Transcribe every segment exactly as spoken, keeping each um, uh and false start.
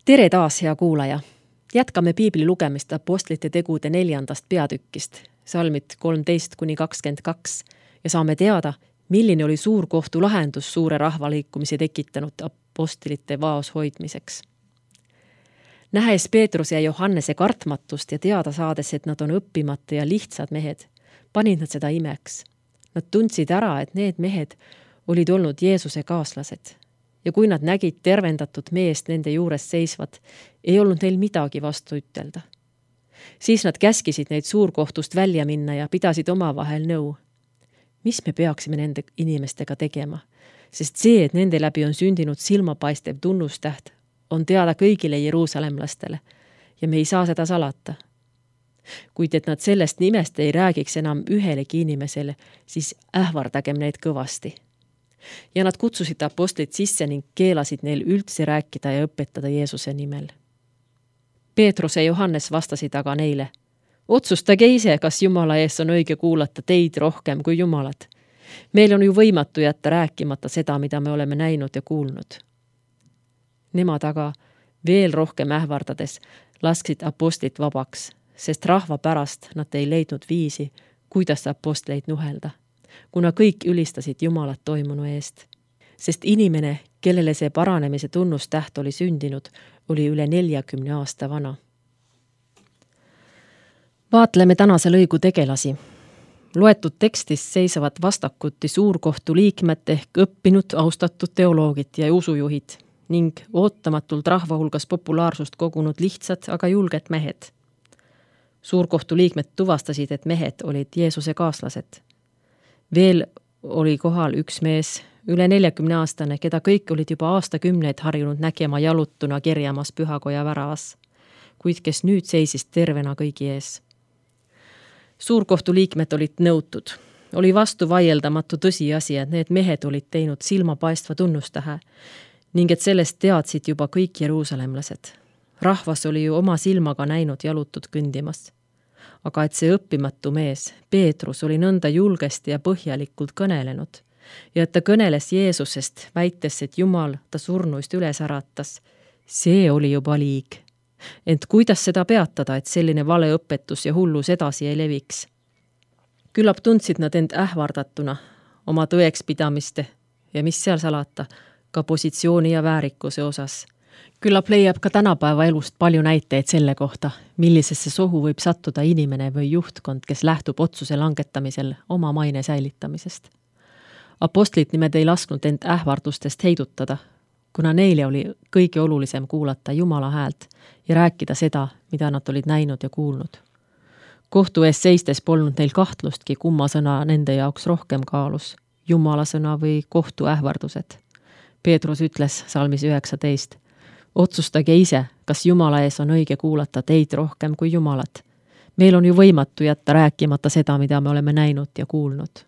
Tere taas, hea kuulaja! Jätkame piibli lugemist apostlite tegude neljandast peatükist, salmid kolmteist kuni kakskümmend kaks, ja saame teada, milline oli suurkohtu lahendus suure rahvaliikumise tekitanud apostlite vaos hoidmiseks. Nähes Peetruse ja Johannese kartmatust ja teada saades, et nad on õppimata ja lihtsad mehed, panid nad seda imeks. Nad tundsid ära, et need mehed olid olnud Jeesuse kaaslased. Ja kui nad nägid tervendatud meest nende juures seisvat, ei olnud neil midagi vastu ütelda. Siis nad käskisid neid suurkohtust välja minna ja pidasid omavahel nõu. Mis me peaksime nende inimestega tegema? Sest see, et nende läbi on sündinud silmapaistev tunnustäht, on teada kõigile jeruusalemlastele ja me ei saa seda salata. Kuid et nad sellest nimest ei räägiks enam ühelegi inimesele, siis ähvardagem neid kõvasti. Ja nad kutsusid apostlid sisse ning keelasid neil üldse rääkida ja õpetada Jeesuse nimel. Peetrus ja Johannes vastasid aga neile: otsustage ise, kas Jumala ees on õige kuulata teid rohkem kui Jumalat. Meil on ju võimatu jätta rääkimata seda, mida me oleme näinud ja kuulnud. Nemad aga veel rohkem ähvardades lasksid apostlit vabaks, sest rahva pärast nad ei leidnud viisi, kuidas apostleid nuhelda, kuna kõik ülistasid Jumalat toimunu eest. Sest inimene, kellele see paranemise tunnustäht oli sündinud, oli üle neljakümne aasta vana. Vaatleme tänase lõigu tegelasi. Loetud tekstis seisavad vastakuti suurkohtu liikmed ehk õppinud, austatud teoloogid ja usujuhid ning ootamatult rahva hulgas populaarsust kogunud lihtsad, aga julged mehed. Suurkohtu liikmed tuvastasid, et mehed olid Jeesuse kaaslased. Veel oli kohal üks mees, üle neljakümne aastane, keda kõik olid juba aastakümneid harjunud nägema jalutuna kerjamas pühakoja väravas, kuid kes nüüd seisis tervena kõigi ees. Suurkohtu liikmed olid nõutud. Oli vastu vaieldamatu tõsiasi, et need mehed olid teinud silmapaistva tunnustähe ning et sellest teadsid juba kõik jeruusalemlased. Rahvas oli ju oma silmaga näinud jalutud kõndimas. Aga et see õppimatu mees, Peetrus, oli nõnda julgesti ja põhjalikult kõnelenud ja et ta kõneles Jeesusest, väites, et Jumal ta surnuist üles äratas, see oli juba liig. Ent kuidas seda peatada, et selline valeõpetus ja hullus edasi ei leviks? Küllap tundsid nad end ähvardatuna, oma tõeks pidamiste ja mis seal salata, ka positsiooni ja väärikuse osas. Küllap leiab ka tänapäeva elust palju näiteid selle kohta, millisesse sohu võib sattuda inimene või juhtkond, kes lähtub otsuse langetamisel oma maine säilitamisest. Apostlid nimed ei lasknud end ähvardustest heidutada, kuna neile oli kõige olulisem kuulata Jumala häält ja rääkida seda, mida nad olid näinud ja kuulnud. Kohtu ees seistes polnud neil kahtlustki, kumma sõna nende jaoks rohkem kaalus, Jumala sõna või kohtu ähvardused. Peetrus ütles salmis üheksateist: otsustage ise, kas Jumala ees on õige kuulata teid rohkem kui Jumalat. Meil on ju võimatu jätta rääkimata seda, mida me oleme näinud ja kuulnud.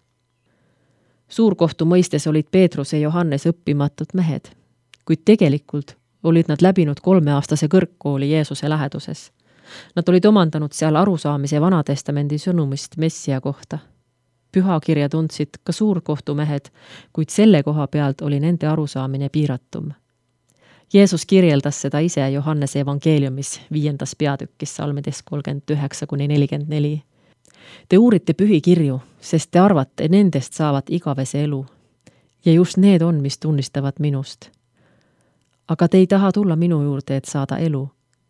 Suurkohtu mõistes olid Peetrus ja Johannes õppimatud mehed, kuid tegelikult olid nad läbinud kolmeaastase kõrgkooli Jeesuse läheduses. Nad olid omandanud seal arusaamise Vanatestamendi sõnumist Messia kohta. Pühakirja tundsid ka suurkohtumehed, kuid selle koha pealt oli nende arusaamine piiratum. Jeesus kirjeldas seda ise Johannese evangeeliumis viiendas peatükis salmides kolmkümmend üheksa kuni nelikümmend neli. Te uurite pühikirju, sest te arvate, nendest saavad igavese elu. Ja just need on, mis tunnistavad minust. Aga te ei taha tulla minu juurde, et saada elu.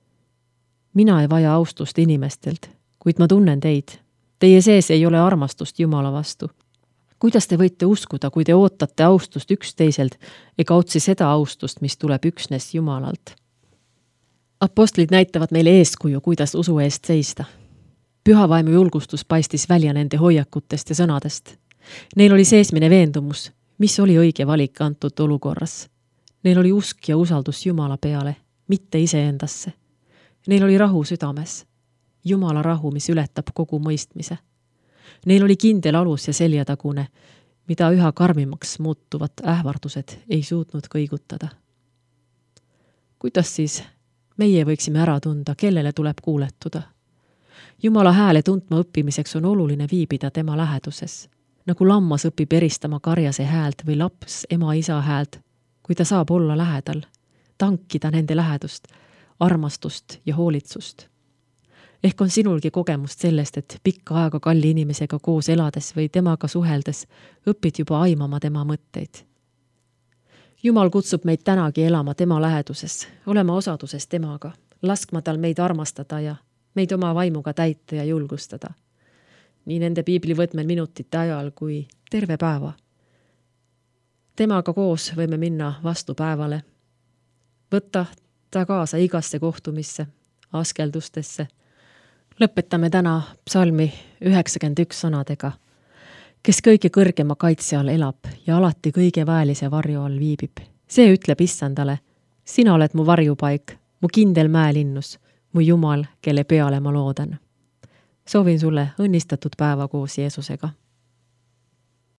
Mina ei vaja austust inimestelt, kuid ma tunnen teid. Teie sees ei ole armastust Jumala vastu. Kuidas te võite uskuda, kui te ootate austust üksteiselt ega otsi seda austust, mis tuleb üksnes Jumalalt? Apostlid näitavad meile eeskuju, kuidas usu eest seista. Pühavaimu julgustus paistis välja nende hoiakutest ja sõnadest. Neil oli seesmine veendumus, mis oli õige valik antud olukorras. Neil oli usk ja usaldus Jumala peale, mitte iseendasse. Neil oli rahu südames. Jumala rahu, mis ületab kogu mõistmise. Neil oli kindel alus ja seljatagune, mida üha karmimaks muutuvad ähvardused ei suutnud kõigutada. Kuidas siis meie võiksime ära tunda, kellele tuleb kuuletuda? Jumala hääle tundma õppimiseks on oluline viibida tema läheduses. Nagu lammas õpib eristama karjase häält või laps ema isa häält, kui ta saab olla lähedal, tankida nende lähedust, armastust ja hoolitsust. Ehk on sinulgi kogemust sellest, et pikka aega kalli inimesega koos elades või temaga suheldes õpid juba aimama tema mõtteid. Jumal kutsub meid tänagi elama tema läheduses, olema osaduses temaga, laskma tal meid armastada ja meid oma vaimuga täita ja julgustada. Nii nende piiblivõtmel minutite ajal kui terve päeva. Temaga koos võime minna vastu päevale, võtta ta kaasa igasse kohtumisse, askeldustesse. Lõpetame täna psalmi üheksakümmend üks sõnadega, kes kõige kõrgema kaitse all elab ja alati kõige väelise varju all viibib. See ütleb issandale, sina oled mu varjupaik, mu kindel mäelinnus, mu Jumal, kelle peale ma loodan. Soovin sulle õnnistatud päeva koos Jeesusega.